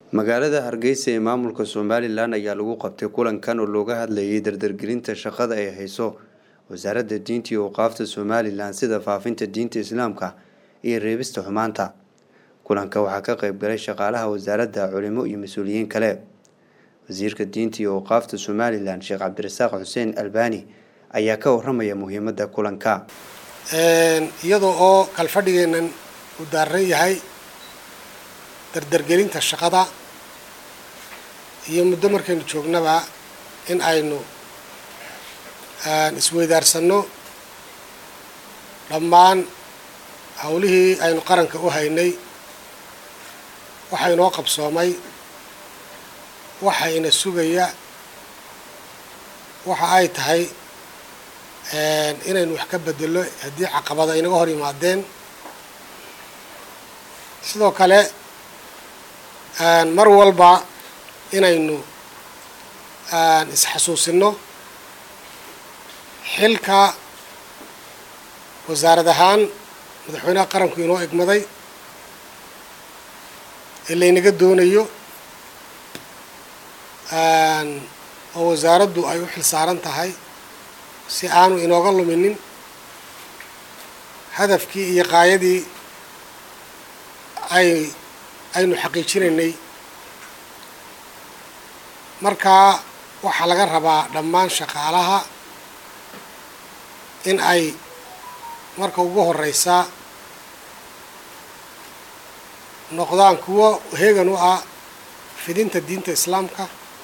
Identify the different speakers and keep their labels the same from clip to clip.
Speaker 1: magaalada Hargeysa ee maamulka Somaliland ayaa lagu qabtay kulankan oo looga hadlayay dardargelinta shaqada ay hayso wasaaradda diinta iyo awqaafta Somaliland sida faafinta diinta Islaamka iyo reebista xumaanta. Kulanka waxaa ka qayb galay shaqaalaha wasaaradda, culimo iyo mas'uuliyiin kale. Wasiirka diinta iyo awqaafta Somaliland Sheekh Cabdirasaaq Xuseen Albani ayaa ka warramaya muhiimadda kulanka.
Speaker 2: iyadoo oo kalfadhigeenan u daaran yahay dardargelinta shaqada iyo muddo markaynu joognaba in aynu isweydaarsanno dhammaan hawlihii aynu qaranka u haynay, waxa inoo qabsoomay, waxa ina sugaya, waxa ay tahay inaynu wax ka bedelo haddii caqabada inaga hor yimaadeen. sidoo kale mar walba inaynu isxasuusino xilka wasaarad ahaan madaxweynaha qaranku inoo egmaday ee laynaga doonayo oo wasaaraddu ay u xil saaran tahay si aanu inooga luminin hadafkii iyo qaayadii aynu xaqiijinaynay. markaa waxaa laga rabaa dhammaan shaqaalaha in ay marka ugu horeysa noqdaan kuwo heegan u ah fidinta diinta Islaamka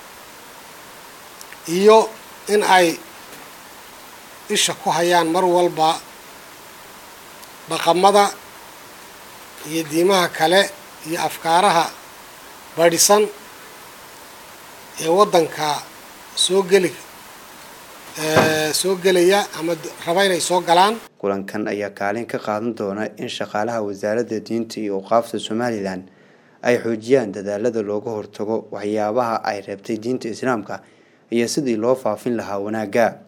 Speaker 2: iyo in ay isha ku hayaan mar walba dhaqamada iyo diimaha kale iyo afkaaraha badhisan ee waddanka soo gelaya ama raba inay soo galaan.
Speaker 1: Kulankan ayaa kaalin ka qaadan doona in shaqaalaha wasaaradda diinta iyo awqaafta Somaliland ay xoojiyaan dadaalada looga hortago waxyaabaha ay reebtay diinta Islaamka iyo sidii loo faafin lahaa wanaagga.